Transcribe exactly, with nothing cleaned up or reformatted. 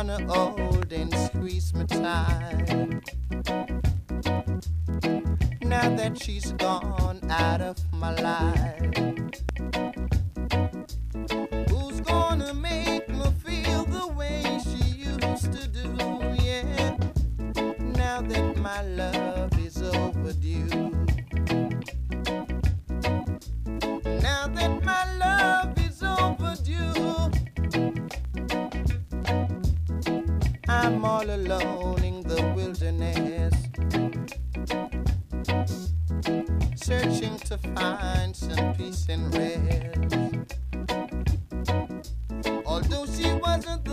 gonna hold and squeeze me tight. Now that she's gone out of my life, who's gonna make me feel the way she used to do? Yeah, now that my love is overdue. Now that my love is overdue, I'm all alone in the wilderness, searching to find some peace and rest. Although she wasn't the